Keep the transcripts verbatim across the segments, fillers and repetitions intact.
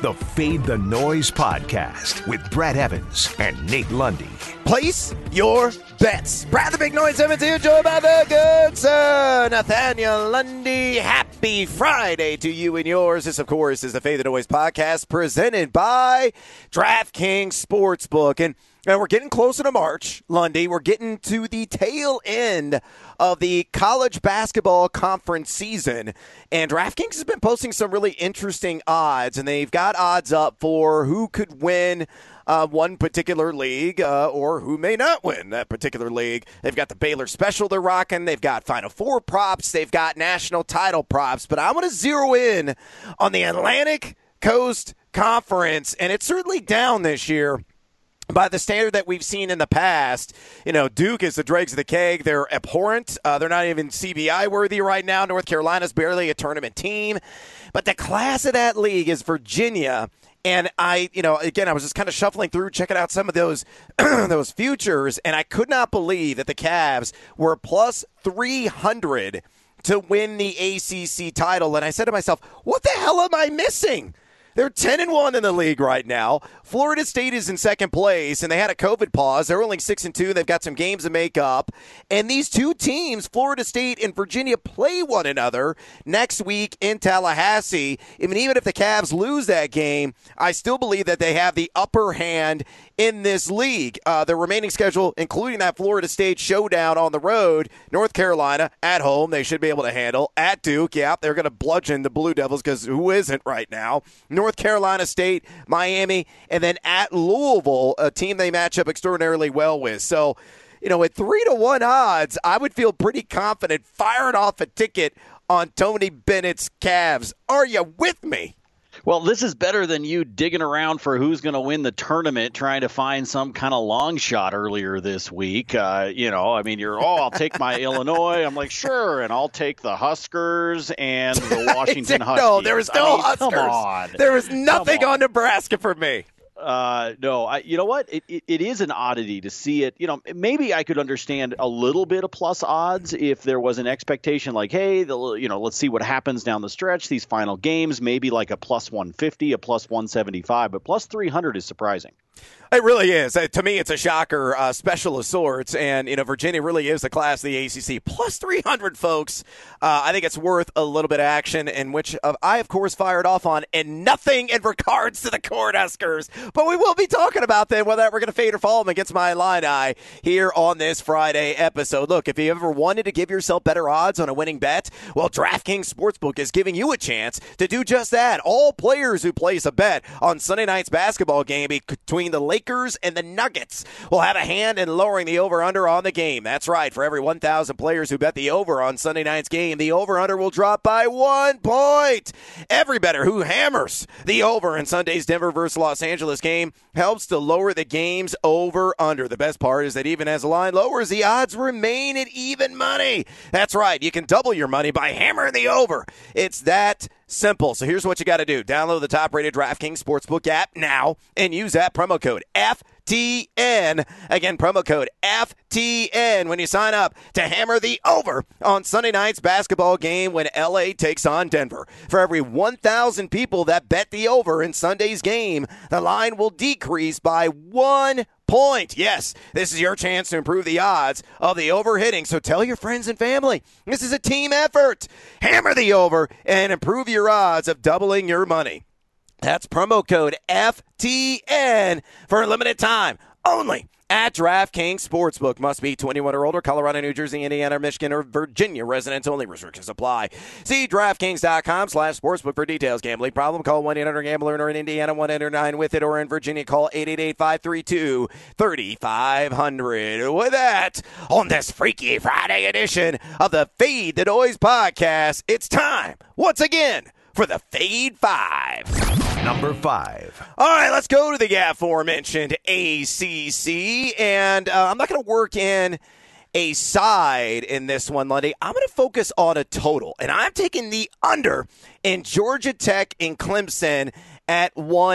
the Fade the Noise podcast with Brad Evans and Nate Lundy. Place your bets. Brad the Big Noise Evans here, joined by the good sir, Nathaniel Lundy. Happy Friday to you and yours. This, of course, is the Fade the Noise podcast presented by DraftKings Sportsbook. And And we're getting closer to March, Lundy. We're getting to the tail end of the college basketball conference season. And DraftKings has been posting some really interesting odds. And they've got odds up for who could win uh, one particular league uh, or who may not win that particular league. They've got the Baylor Special they're rocking. They've got Final Four props. They've got national title props. But I want to zero in on the Atlantic Coast Conference. And it's certainly down this year by the standard that we've seen in the past. You know, Duke is the dregs of the keg. They're abhorrent. Uh, they're not even C B I worthy right now. North Carolina's barely a tournament team. But the class of that league is Virginia. And I, you know, again, I was just kind of shuffling through, checking out some of those those futures, and I could not believe that the Cavs were plus three hundred to win the A C C title. And I said to myself, what the hell am I missing? They're ten and one in the league right now. Florida State is in second place, and they had a COVID pause. They're only six and two. They've got some games to make up. And these two teams, Florida State and Virginia, play one another next week in Tallahassee. I mean, even if the Cavs lose that game, I still believe that they have the upper hand in this league. Uh, the remaining schedule, including that Florida State showdown on the road, North Carolina at home, they should be able to handle. At Duke, yeah, they're going to bludgeon the Blue Devils because who isn't right now? North Carolina State, Miami, and then at Louisville, a team they match up extraordinarily well with. So, you know, at three to one odds, I would feel pretty confident firing off a ticket on Tony Bennett's Cavs. Are you with me? Well, this is better than you digging around for who's going to win the tournament, trying to find some kind of long shot earlier this week. Uh, you know, I mean, you're, oh, I'll take my Illinois. I'm like, sure, and I'll take the Huskers and the Washington Huskies. No, there was no I mean, Huskers. Come on. There was nothing on. on Nebraska for me. Uh, no, I, you know what? It, it it is an oddity to see it. You know, maybe I could understand a little bit of plus odds if there was an expectation like, hey, the, you know, let's see what happens down the stretch. These final games, maybe like a plus one fifty, a plus one seventy-five, but plus three hundred is surprising. It really is. Uh, to me, it's a shocker, uh, special of sorts. And, you know, Virginia really is the class of the A C C. Plus three hundred, folks. Uh, I think it's worth a little bit of action, in which uh, I, of course, fired off on, and nothing in regards to the Cornhuskers. But we will be talking about them, whether we're going to fade or fall them against my Illini here on this Friday episode. Look, if you ever wanted to give yourself better odds on a winning bet, well, DraftKings Sportsbook is giving you a chance to do just that. All players who place a bet on Sunday night's basketball game between the Lakers and the Nuggets will have a hand in lowering the over-under on the game. That's right. For every one thousand players who bet the over on Sunday night's game, the over-under will drop by one point. Every bettor who hammers the over in Sunday's Denver versus Los Angeles game helps to lower the game's over-under. The best part is that even as the line lowers, the odds remain at even money. That's right. You can double your money by hammering the over. It's that simple. So here's what you got to do. Download the top-rated DraftKings Sportsbook app now and use that promo code F T N. Again, promo code F T N when you sign up to hammer the over on Sunday night's basketball game when L A takes on Denver. For every one thousand people that bet the over in Sunday's game, the line will decrease by one point. Yes, this is your chance to improve the odds of the over hitting. So tell your friends and family. This is a team effort. Hammer the over and improve your odds of doubling your money. That's promo code F T N for a limited time only at DraftKings Sportsbook. Must be twenty-one or older. Colorado, New Jersey, Indiana, Michigan, or Virginia residents only. Restrictions apply. See DraftKings.com slash sportsbook for details. Gambling problem? Call one eight hundred gambler, or in Indiana one eight hundred nine with it, or in Virginia call eight eight eight, five three two, three five zero zero. With that, on this Freaky Friday edition of the Fade the Noise podcast, it's time once again for the Fade Five. Number five. All right, let's go to the aforementioned A C C. And uh, I'm not going to work in a side in this one, Lundy. I'm going to focus on a total. And I'm taking the under in Georgia Tech and Clemson at one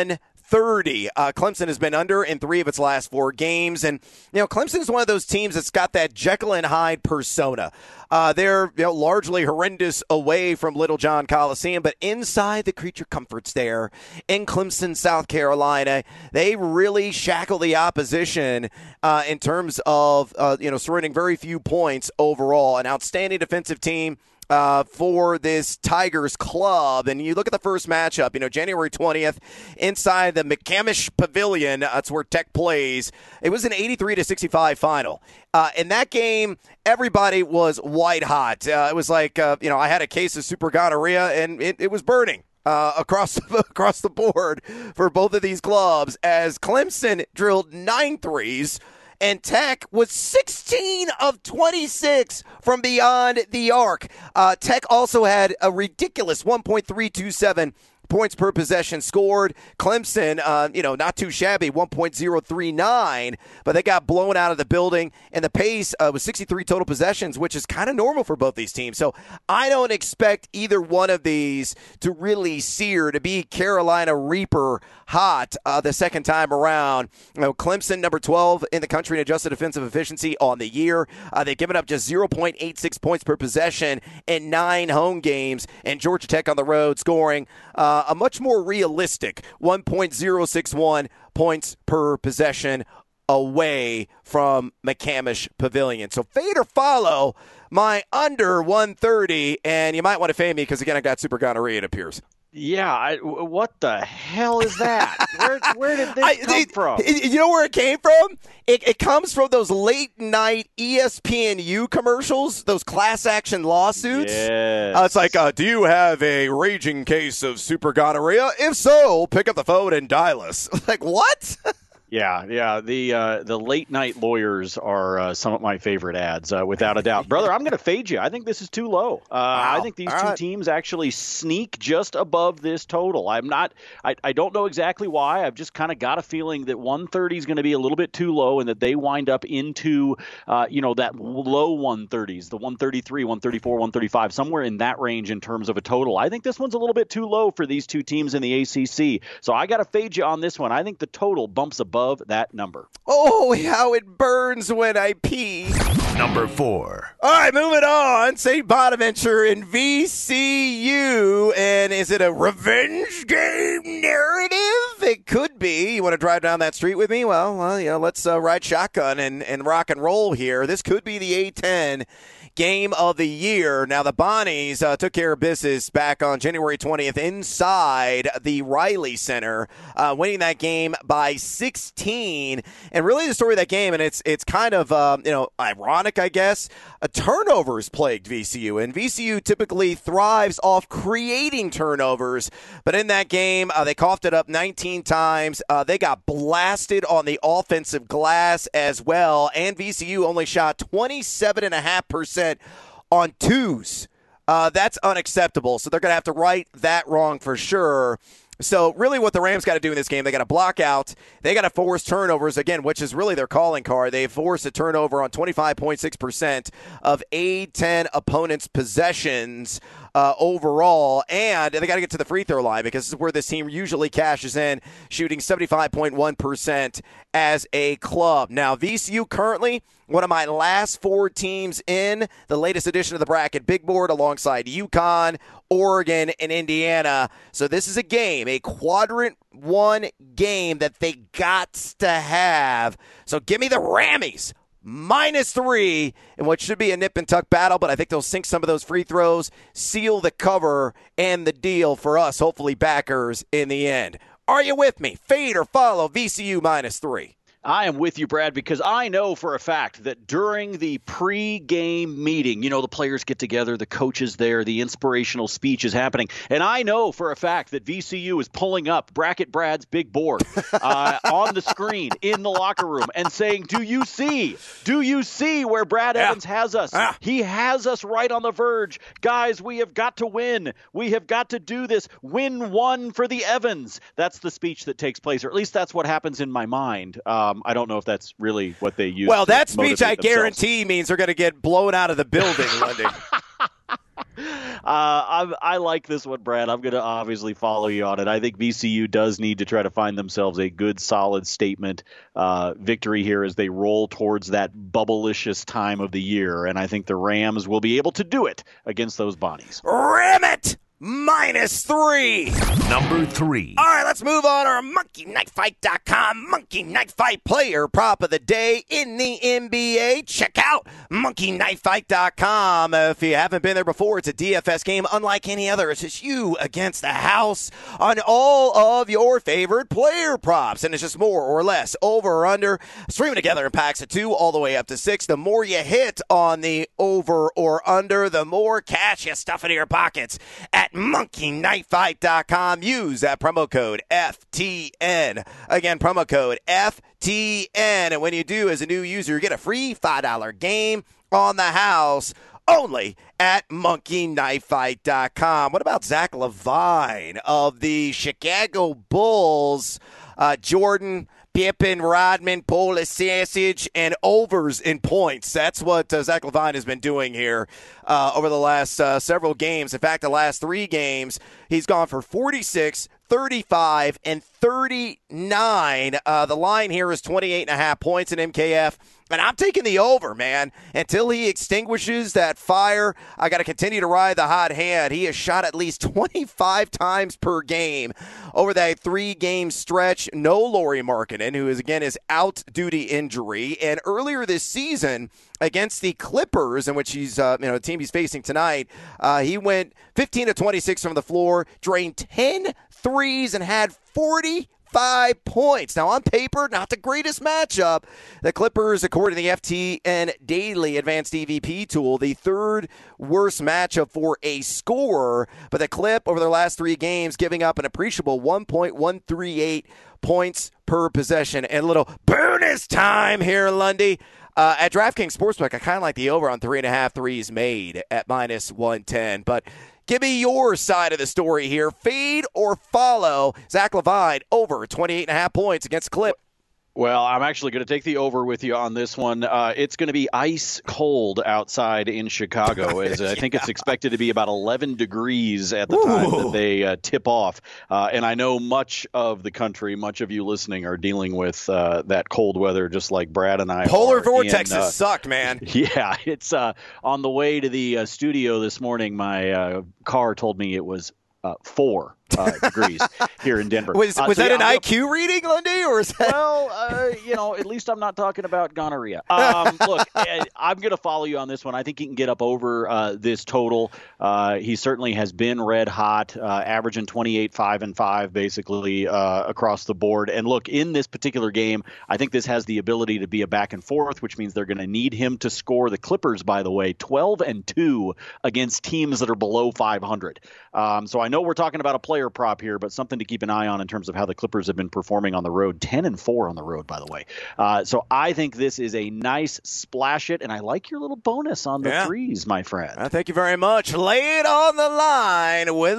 thirty. Uh, Clemson has been under in three of its last four games. And, you know, Clemson is one of those teams that's got that Jekyll and Hyde persona. Uh, they're you know, largely horrendous away from Littlejohn Coliseum, but inside the creature comforts there in Clemson, South Carolina, they really shackle the opposition uh, in terms of, uh, you know, surrendering very few points overall. An outstanding defensive team Uh, for this Tigers club. And you look at the first matchup, you know, January twentieth, inside the McCamish Pavilion. That's where Tech plays. It was an eighty-three to sixty-five final. Uh, in that game, everybody was white hot. Uh, it was like, uh, you know, I had a case of super gonorrhea, and it, it was burning. Uh, across across the board for both of these clubs as Clemson drilled nine threes. And Tech was sixteen of twenty-six from beyond the arc. Uh, Tech also had a ridiculous one point three two seven points per possession scored. Clemson, uh, you know, not too shabby, one point oh three nine, but they got blown out of the building, and the pace uh, was sixty-three total possessions, which is kind of normal for both these teams. So I don't expect either one of these to really sear, to be Carolina Reaper hot uh, the second time around. You know, Clemson, number twelve in the country in adjusted defensive efficiency on the year. Uh, they've given up just zero point eight six points per possession in nine home games, and Georgia Tech on the road scoring uh, a much more realistic one point oh six one points per possession away from McCamish Pavilion. So fade or follow my under one thirty, and you might want to fade me because, again, I got super gonorrhea, it appears. Yeah, I, what the hell is that? Where where did this I, come it, from? It, you know where it came from? It, it comes from those late night E S P N U commercials, those class action lawsuits. Yes. Uh, it's like, uh, do you have a raging case of super gonorrhea? If so, pick up the phone and dial us. Like, what? Yeah, yeah. The uh, the late night lawyers are uh, some of my favorite ads, uh, without a doubt. Brother, I'm going to fade you. I think this is too low. Uh, wow. I think these All two right. teams actually sneak just above this total. I'm not. I, I don't know exactly why. I've just kind of got a feeling that one thirty is going to be a little bit too low, and that they wind up into, uh, you know, that low one thirties, the one thirty-three, one thirty-four, one thirty-five, somewhere in that range in terms of a total. I think this one's a little bit too low for these two teams in the A C C. So I got to fade you on this one. I think the total bumps above that number. Oh, how it burns when I pee. Number four. All right, moving on. Saint Bonaventure and V C U. And is it a revenge game narrative? It could be. You want to drive down that street with me? Well, well you know, let's uh, ride shotgun and, and rock and roll here. This could be the A ten game of the year. Now, the Bonnies uh, took care of business back on January twentieth inside the Riley Center, uh, winning that game by sixteen. And really the story of that game, and it's it's kind of uh, you know ironic, I guess, uh, turnovers plagued V C U. And V C U typically thrives off creating turnovers. But in that game, uh, they coughed it up nineteen times. Uh, they got blasted on the offensive glass as well. And V C U only shot twenty-seven point five percent on twos. Uh, that's unacceptable. So they're going to have to right that wrong for sure. So really what the Rams got to do in this game, they got to block out. They got to force turnovers, again, which is really their calling card. They forced a turnover on twenty-five point six percent of A ten opponents' possessions uh, overall. And they got to get to the free throw line because this is where this team usually cashes in, shooting seventy-five point one percent as a club. Now, V C U currently one of my last four teams in the latest edition of the bracket big board alongside UConn, Oregon, and Indiana. So this is a game, a quadrant one game that they got to have. So give me the Rammies. Minus three in what should be a nip and tuck battle, but I think they'll sink some of those free throws, seal the cover and the deal for us, hopefully backers in the end. Are you with me? Fade or follow V C U minus three. I am with you, Brad, because I know for a fact that during the pre-game meeting, you know, the players get together, the coach is there, the inspirational speech is happening. And I know for a fact that V C U is pulling up Bracket Brad's big board uh, on the screen in the locker room and saying, do you see? Do you see where Brad yeah. Evans has us? Yeah. He has us right on the verge. Guys, we have got to win. We have got to do this. Win one for the Evans. That's the speech that takes place, or at least that's what happens in my mind. Um, I don't know if that's really what they use. Well, that speech, I themselves. guarantee, means they're going to get blown out of the building, Lundy. I, I like this one, Brad. I'm going to obviously follow you on it. I think V C U does need to try to find themselves a good, solid statement uh, victory here as they roll towards that bubblicious time of the year. And I think the Rams will be able to do it against those Bonnies. Ram it! Minus three. Number three. All right, let's move on. Our Monkey Knife Fight dot com Monkey Knife Fight player prop of the day in the N B A. Check out Monkey Knife Fight dot com. If you haven't been there before, it's a D F S game unlike any other. It's just you against the house on all of your favorite player props. And it's just more or less, over or under, streaming together in packs of two all the way up to six. The more you hit on the over or under, the more cash you stuff into your pockets at Monkey Knife Fight dot com. Use that promo code F T N. Again, promo code F T N. And when you do, as a new user, you get a free five dollar game on the house only at Monkey Knife Fight dot com. What about Zach LaVine of the Chicago Bulls? Uh, Jordan, Pippen, Rodman, Pulisic, and overs in points. That's what uh, Zach LaVine has been doing here uh, over the last uh, several games. In fact, the last three games, he's gone for forty-six, thirty-five, and thirty-nine. Uh, the line here is twenty-eight and a half points in M K F. And I'm taking the over, man. Until he extinguishes that fire, I got to continue to ride the hot hand. He has shot at least twenty-five times per game over that three-game stretch. No Lauri Markkanen, who is, again, is out due to injury. And earlier this season, against the Clippers, in which he's, uh, you know, the team he's facing tonight, uh, he went fifteen to twenty-six from the floor, drained ten threes, and had forty Five points. Now, on paper, not the greatest matchup. The Clippers, according to the F T N Daily Advanced D V P tool, the third worst matchup for a scorer. But the Clip, over their last three games, giving up an appreciable one point one three eight points per possession. And a little bonus time here, Lundy. Uh, at DraftKings Sportsbook, I kind of like the over on three and a half threes made at minus one ten. But give me your side of the story here. Fade or follow Zach LaVine over twenty-eight and a half points against Clip. Well, I'm actually going to take the over with you on this one. Uh, it's going to be ice cold outside in Chicago. As I think yeah. it's expected to be about eleven degrees at the Ooh. time that they uh, tip off. Uh, and I know much of the country, much of you listening, are dealing with uh, that cold weather, just like Brad and I. Polar are. vortexes and, uh, suck, man. Yeah, it's uh, on the way to the uh, studio this morning. My uh, car told me it was uh, four. Uh, degrees here in Denver. Was, was uh, so that yeah, an I Q reading, Lundy, or is that? Well, uh, you know, at least I'm not talking about gonorrhea. Um, look, I'm going to follow you on this one. I think he can get up over uh, this total. Uh, he certainly has been red hot, uh, averaging twenty-eight, five, and five, basically uh, across the board. And look, in this particular game, I think this has the ability to be a back and forth, which means they're going to need him to score. The Clippers, by the way, twelve and two against teams that are below five hundred. Um, so I know we're talking about a player prop here, but something to keep an eye on in terms of how the Clippers have been performing on the road. ten and four on the road, by the way. Uh, so I think this is a nice splash it, and I like your little bonus on the yeah. threes, my friend. Uh, thank you very much. Lay it on the line with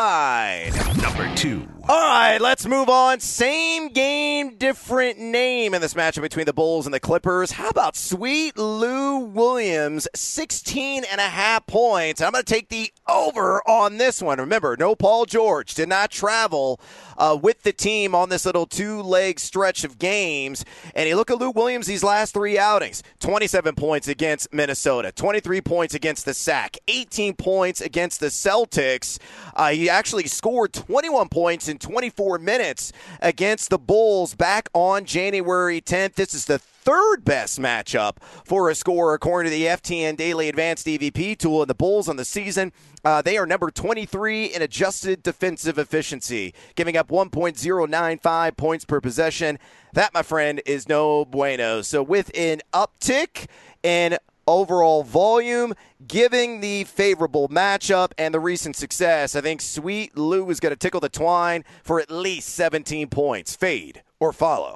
LaVine. Number two. All right, let's move on. Same game, different name in this matchup between the Bulls and the Clippers. How about Sweet Lou Williams, sixteen and a half points. I'm going to take the over on this one. Remember, no Paul George. Did not travel uh, with the team on this little two-leg stretch of games. And you look at Lou Williams these last three outings. twenty-seven points against Minnesota. twenty-three points against the Sac. eighteen points against the Celtics. Uh, he actually scored twenty-one points in twenty-four minutes against the Bulls back on January tenth. This is the third best matchup for a scorer according to the F T N Daily Advanced D V P tool. And the Bulls on the season, uh, they are number twenty-three in adjusted defensive efficiency, giving up one point oh nine five points per possession. That, my friend, is no bueno. So with an uptick in overall volume, giving the favorable matchup and the recent success, I think Sweet Lou is going to tickle the twine for at least seventeen points. Fade or follow?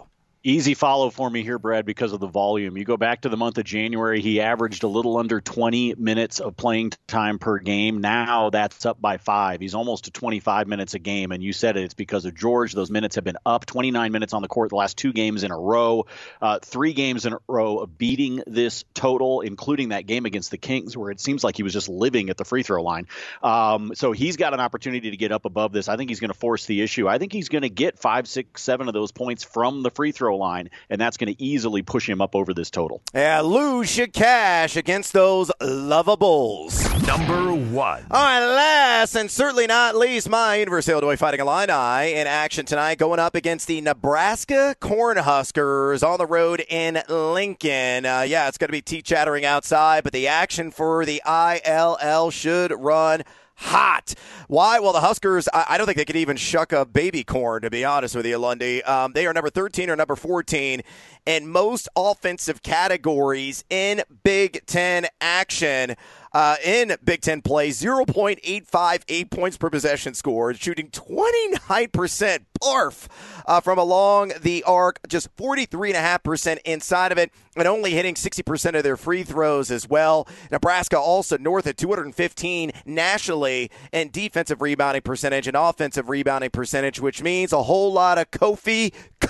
Easy follow for me here, Brad, because of the volume. You go back to the month of January, he averaged a little under twenty minutes of playing time per game. Now that's up by five. He's almost to twenty-five minutes a game, and you said it. It's because of George. Those minutes have been up. twenty-nine minutes on the court the last two games in a row. Uh, three games in a row of beating this total, including that game against the Kings where it seems like he was just living at the free throw line. Um, so he's got an opportunity to get up above this. I think he's going to force the issue. I think he's going to get five, six, seven of those points from the free throw line, and that's going to easily push him up over this total. Yeah, lose your cash against those Lovables. Number one. All right, last and certainly not least, my University of Illinois Fighting Illini in action tonight, going up against the Nebraska Cornhuskers on the road in Lincoln. Uh, yeah, it's going to be tea-chattering outside, but the action for the I L L should run hot. Why? Well, the Huskers, I, I don't think they could even shuck a baby corn, to be honest with you, Lundy. Um, they are number thirteen or number fourteen in most offensive categories in Big Ten action. Uh, in Big Ten play, zero point eight five eight points per possession scored, shooting twenty-nine percent barf uh, from along the arc, just forty-three point five percent inside of it, and only hitting sixty percent of their free throws as well. Nebraska also north at two hundred fifteen nationally in defensive rebounding percentage and offensive rebounding percentage, which means a whole lot of Kofi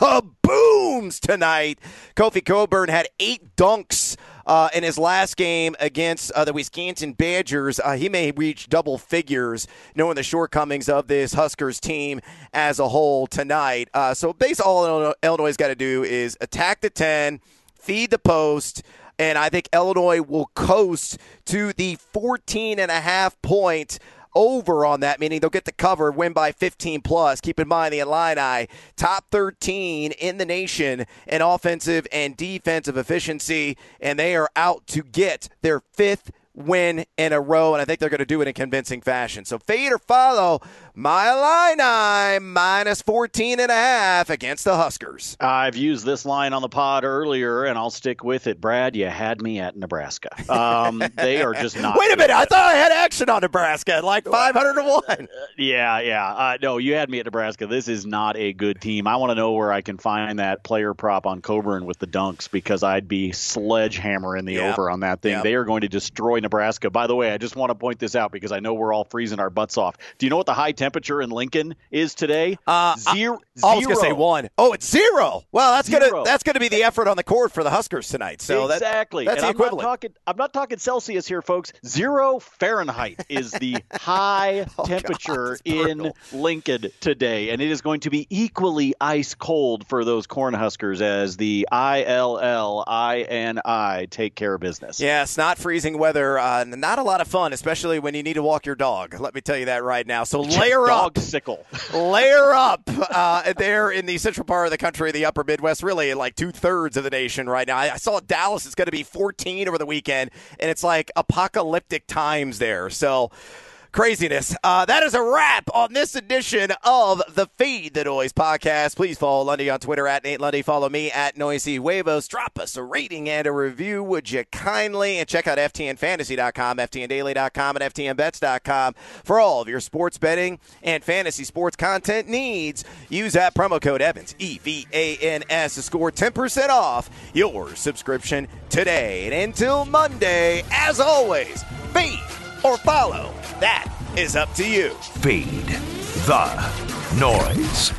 kabooms tonight. Kofi Cockburn had eight dunks Uh, in his last game against uh, the Wisconsin Badgers. Uh, he may reach double figures, knowing the shortcomings of this Huskers team as a whole tonight. Uh, so basically all Illinois has got to do is attack the ten, feed the post, and I think Illinois will coast to the fourteen and a half point over on that, meaning they'll get the cover, win by fifteen plus. Keep in mind the Illini, top thirteen in the nation in offensive and defensive efficiency, and they are out to get their fifth win in a row, and I think they're going to do it in convincing fashion. So fade or follow my Illini minus fourteen and a half against the Huskers. I've used this line on the pod earlier, and I'll stick with it. Brad, you had me at Nebraska. Um, they are just not. Wait a minute. I thought I had action on Nebraska at like five hundred to one. Yeah, yeah. Uh, no, you had me at Nebraska. This is not a good team. I want to know where I can find that player prop on Cockburn with the dunks, because I'd be sledgehammering the yep. over on that thing. Yep. They are going to destroy Nebraska. By the way, I just want to point this out because I know we're all freezing our butts off. Do you know what the high temperature in Lincoln is today? Uh, zero. I, I was going to say one. Oh, it's zero. Well, that's going to that's going to be the effort on the court for the Huskers tonight. So exactly. That, that's and the I'm equivalent. Not talking, I'm not talking Celsius here, folks. Zero Fahrenheit is the high oh, temperature God, in Lincoln today, and it is going to be equally ice cold for those Cornhuskers as the I L L I N I take care of business. Yes, not freezing weather. Uh, not a lot of fun, especially when you need to walk your dog. Let me tell you that right now. So layer dog up. sickle. layer up uh, there in the central part of the country, the upper Midwest, really like two-thirds of the nation right now. I, I saw Dallas is going to be fourteen over the weekend, and it's like apocalyptic times there. So craziness. Uh, that is a wrap on this edition of the Feed the Noise podcast. Please follow Lundy on Twitter at Nate Lundy. Follow me at Noisy Huevos. Drop us a rating and a review, would you kindly? And check out F T N fantasy dot com, F T N daily dot com, and F T N bets dot com for all of your sports betting and fantasy sports content needs. Use that promo code Evans, E V A N S, to score ten percent off your subscription today. And until Monday, as always, feed or follow. That is up to you. Feed the Noise.